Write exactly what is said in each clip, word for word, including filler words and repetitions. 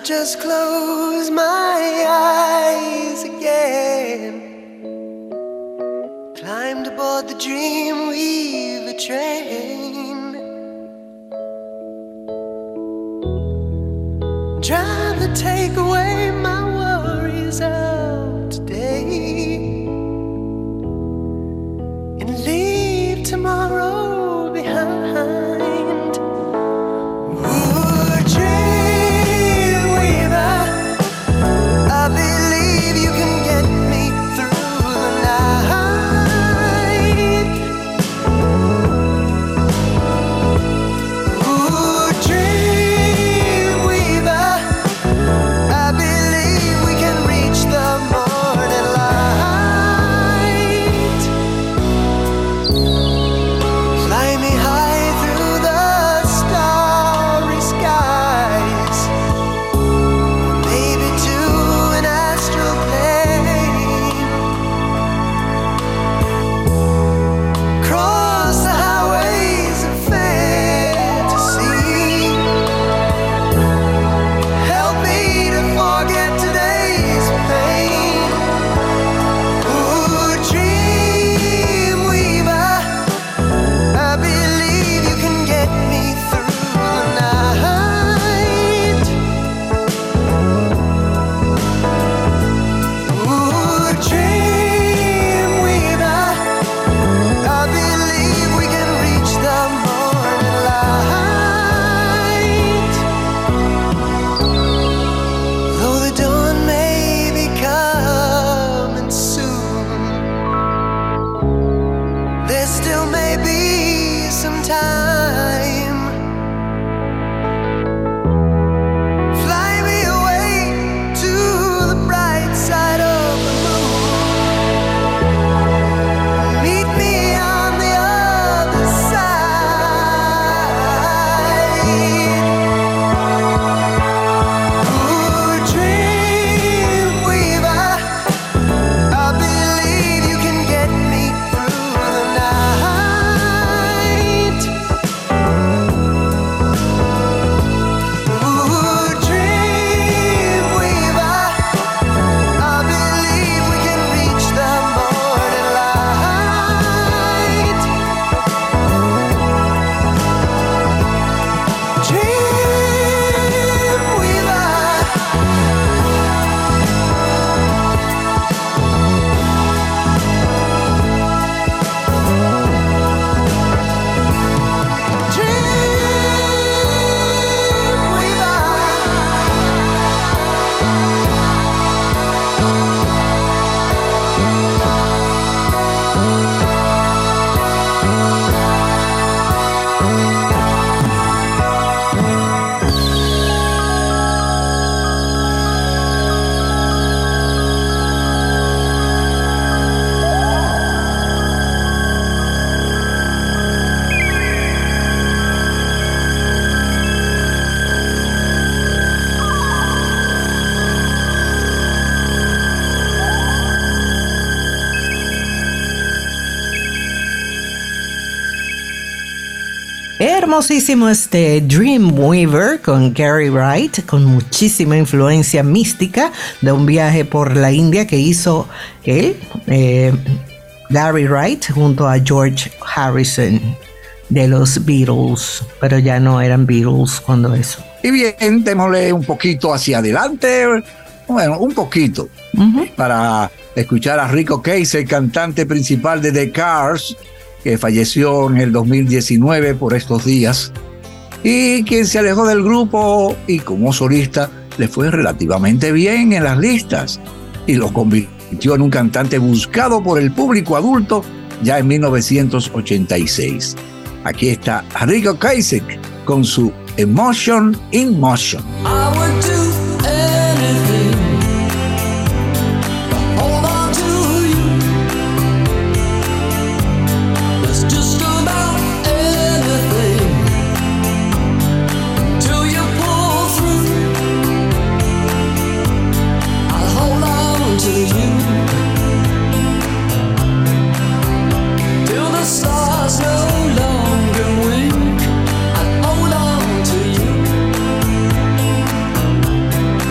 just close my eyes again. Climbed aboard the Dreamweaver train. Drive to take away my worries of today and leave tomorrow behind. Hermosísimo este Dreamweaver con Gary Wright, con muchísima influencia mística de un viaje por la India que hizo él, eh, Gary Wright, junto a George Harrison de los Beatles, pero ya no eran Beatles cuando eso. Y bien, démosle un poquito hacia adelante, bueno, un poquito, uh-huh. para escuchar a Ric Ocasek, cantante principal de The Cars, que falleció en el dos mil diecinueve por estos días, y quien se alejó del grupo y como solista le fue relativamente bien en las listas y lo convirtió en un cantante buscado por el público adulto ya en mil novecientos ochenta y seis. Aquí está Ric Ocasek con su Emotion in Motion. I would do anything. Hold on to you. It's just about anything till you pull through. I'll hold on to you till the stars no longer wink. I'll hold on to you.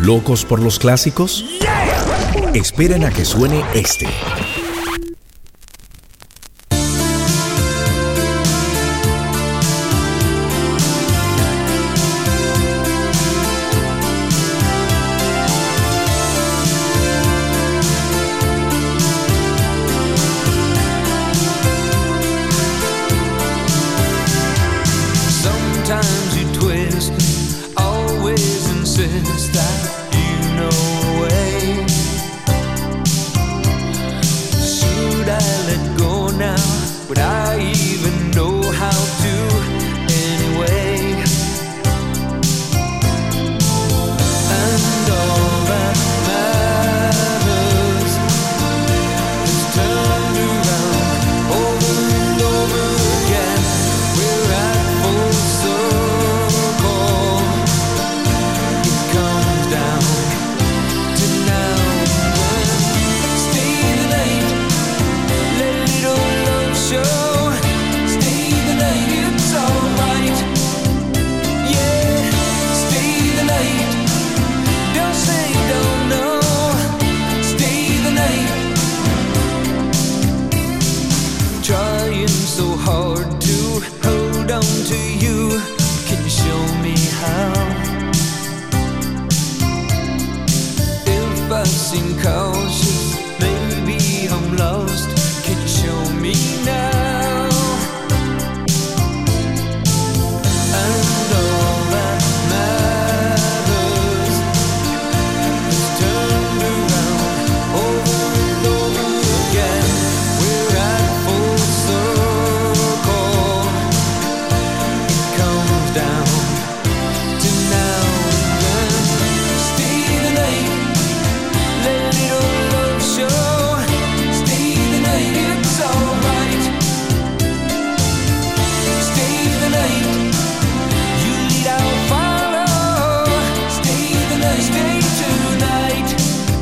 ¿Locos por los clásicos? Esperen a que suene este. Sometimes you twist, always insist that you know a way. Should I let go now? Would I even know how to anyway? And all that matters is turned around over and over again. We're at full circle. It comes down to now and then. Stay the night, let a little love show. Stay the night, it's alright. Yeah, stay the night. Don't say don't know. Stay the night. Trying so hard to hold on to you. Can you show me how? If I seem cautious, maybe I'm lost. Can you show me now? And all that matters is turned around over and over again. We're at full circle. It comes down to now and then. Stay the night, let a little love show. Stay the night, it's alright. Stay the night, you lead, I'll follow. Stay the night, stay tonight.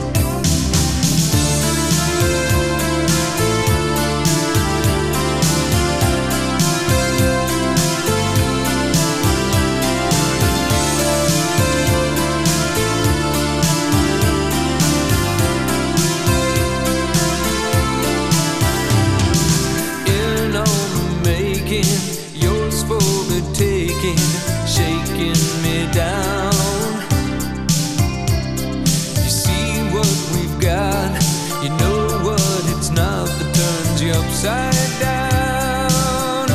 In on the making, yours for the taking, shaking me down. You see what we've got, you know what it's not that turns you upside down.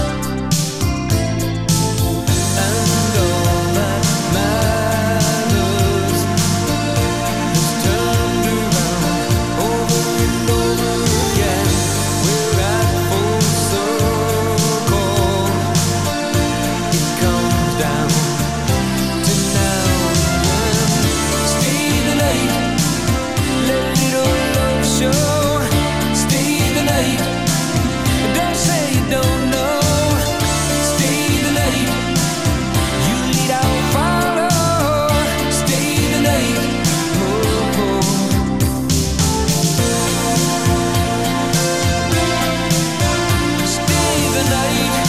And all that matters is turned around over and over again. We're at full circle. It comes down to now and then. Stay the night, let a little love show. Stay the night, don't say you don't know. Stay the night, you lead, I'll follow. Stay the night, oh, oh. Stay the night.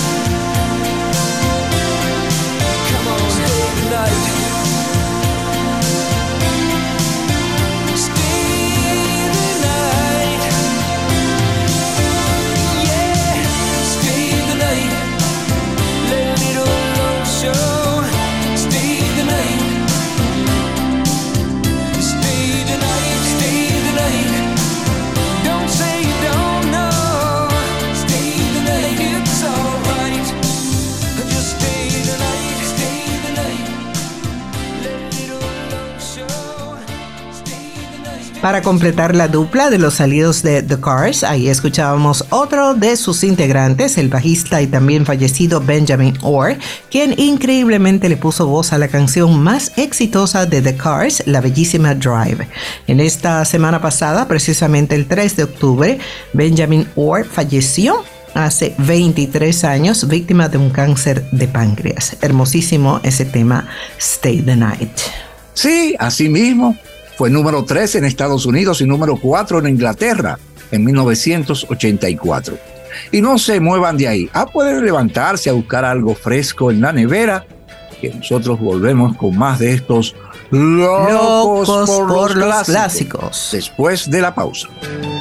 Come on, stay the night. Stay the night. Yeah, stay the night. Let a little love show. Stay the night. Stay the night, stay the night. Don't say you don't know. Stay the night, it's alright. Just stay the night, stay the night. Let a little love show. Stay the night. Para completar la dupla de los salidos de The Cars, ahí escuchábamos otro de sus integrantes, el bajista y también fallecido Benjamin Orr, quien increíblemente le puso voz a la canción más exitosa de The Cars, la bellísima Drive. En esta semana pasada, precisamente el tres de octubre, Benjamin Orr falleció hace veintitrés años, víctima de un cáncer de páncreas. Hermosísimo ese tema, Stay the Night. Sí, así mismo. Fue número tres en Estados Unidos y número cuatro en Inglaterra en mil novecientos ochenta y cuatro. Y no se muevan de ahí. Ah, pueden levantarse a buscar algo fresco en la nevera que nosotros volvemos con más de estos locos, Locos por, por los los clásicos, clásicos. después de la pausa.